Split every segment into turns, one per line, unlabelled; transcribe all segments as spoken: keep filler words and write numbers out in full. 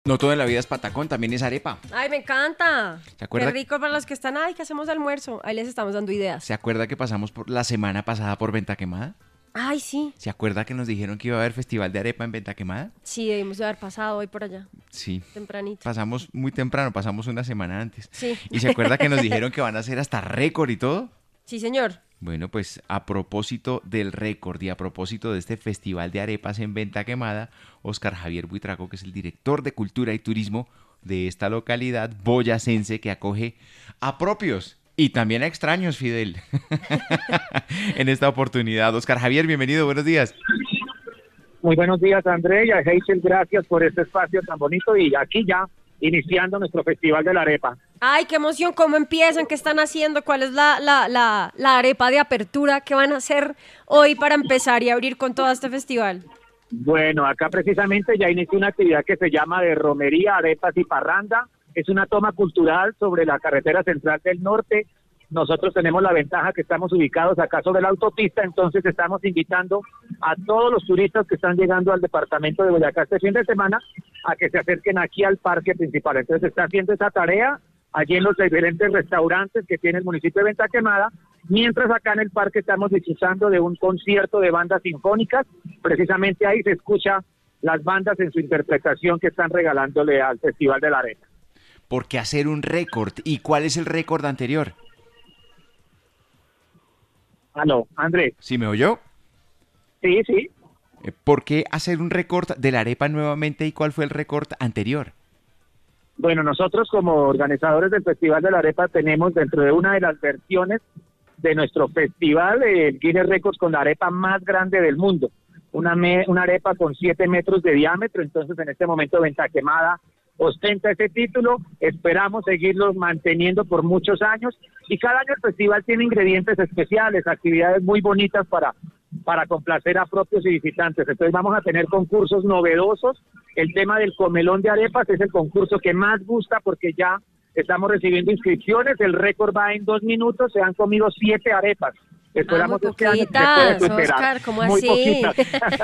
No todo en la vida es patacón, también es arepa.
Ay, me encanta.
¿Se acuerda?
Qué rico para los que están, ay, ¿qué hacemos de almuerzo? Ahí les estamos dando ideas.
¿Se acuerda que pasamos por la semana pasada por Venta Quemada?
Ay, sí.
¿Se acuerda que nos dijeron que iba a haber festival de arepa en Venta Quemada?
Sí, debimos de haber pasado hoy por allá,
Sí.
tempranito.
Pasamos muy temprano, pasamos una semana antes.
Sí.
¿Y se acuerda que nos dijeron que van a hacer hasta récord y todo?
Sí, señor.
Bueno, pues a propósito del récord y a propósito de este festival de arepas en Venta Quemada, Óscar Javier Buitrago, que es el director de Cultura y Turismo de esta localidad boyacense que acoge a propios y también a extraños, Fidel. En esta oportunidad, Óscar Javier, bienvenido, buenos días.
Muy buenos días, André, y a Hazel, gracias por este espacio tan bonito y aquí ya iniciando nuestro Festival de la Arepa.
Ay, qué emoción, ¿cómo empiezan? ¿Qué están haciendo? ¿Cuál es la, la, la, la arepa de apertura? ¿Qué van a hacer hoy para empezar y abrir con todo este festival?
Bueno, acá precisamente ya inició una actividad que se llama de romería, arepas y parranda. Es una toma cultural sobre la carretera central del norte. Nosotros tenemos la ventaja que estamos ubicados acá sobre la autopista, entonces estamos invitando a todos los turistas que están llegando al departamento de Boyacá este fin de semana a que se acerquen aquí al parque principal. Entonces se está haciendo esa tarea allí en los diferentes restaurantes que tiene el municipio de Venta Quemada, mientras acá en el parque estamos disfrutando de un concierto de bandas sinfónicas. Precisamente ahí se escucha las bandas en su interpretación que están regalándole al Festival de la Arepa.
¿Por qué hacer un récord? ¿Y cuál es el récord anterior?
Aló, Andrés.
¿Sí me oyó?
Sí, sí.
Eh, ¿Por qué hacer un récord de la arepa nuevamente y cuál fue el récord anterior?
Bueno, nosotros como organizadores del Festival de la Arepa tenemos dentro de una de las versiones de nuestro festival el Guinness Records con la arepa más grande del mundo. Una, me, una arepa con siete metros de diámetro, entonces en este momento Venta Quemada ostenta ese título, esperamos seguirlo manteniendo por muchos años y cada año el festival tiene ingredientes especiales, actividades muy bonitas para, para complacer a propios y visitantes. Entonces vamos a tener concursos novedosos. El tema del comelón de arepas es el concurso que más gusta porque ya estamos recibiendo inscripciones, el récord va en dos minutos, se han comido siete arepas. Esperamos
ah, muy
este año
poquitas,
que se puede superar.
Oscar, ¿cómo
muy
así?
poquitas.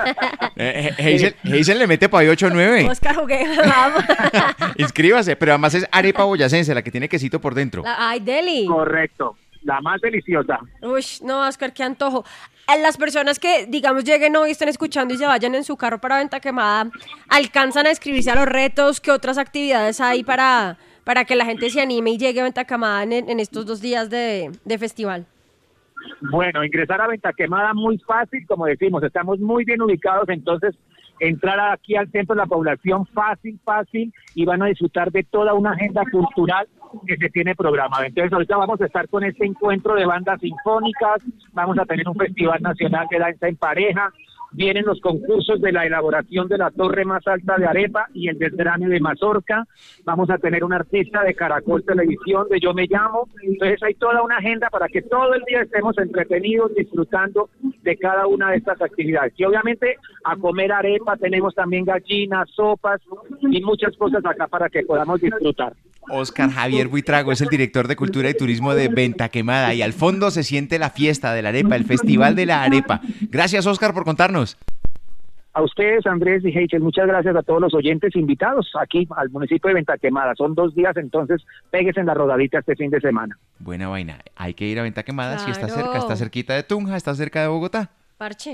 Eh, eh, Hazel, Hazel le mete para ahí ocho o nueve.
Oscar, jugué, vamos.
Inscríbase, pero además es arepa boyacense, la que tiene quesito por dentro.
La- Ay, Deli.
Correcto, la más deliciosa.
Uy, no, Oscar, qué antojo. A las personas que, digamos, lleguen hoy, estén escuchando y se vayan en su carro para Venta Quemada, ¿alcanzan a inscribirse a los retos? ¿Qué otras actividades hay para, para que la gente se anime y llegue a Venta Quemada en, en estos dos días de, de festival?
Bueno, ingresar a Venta Quemada muy fácil, como decimos, estamos muy bien ubicados, entonces entrar aquí al centro de la población fácil, fácil, y van a disfrutar de toda una agenda cultural que se tiene programada. Entonces ahorita vamos a estar con este encuentro de bandas sinfónicas, vamos a tener un festival nacional de danza en pareja, vienen los concursos de la elaboración de la torre más alta de arepa y el desgrane de mazorca, vamos a tener un artista de Caracol Televisión de Yo Me Llamo, entonces hay toda una agenda para que todo el día estemos entretenidos disfrutando de cada una de estas actividades. Y obviamente a comer arepa tenemos también gallinas, sopas y muchas cosas acá para que podamos disfrutar.
Óscar Javier Buitrago es el director de Cultura y Turismo de Venta Quemada y al fondo se siente la fiesta de la arepa, el Festival de la Arepa. Gracias, Óscar, por contarnos.
A ustedes, Andrés y Heichel, muchas gracias a todos los oyentes invitados aquí al municipio de Venta Quemada. Son dos días, entonces péguese en la rodadita este fin de semana.
Buena vaina. Hay que ir a Venta Quemada si está
Claro.
cerca, está cerquita de Tunja, está cerca de Bogotá.
Parche.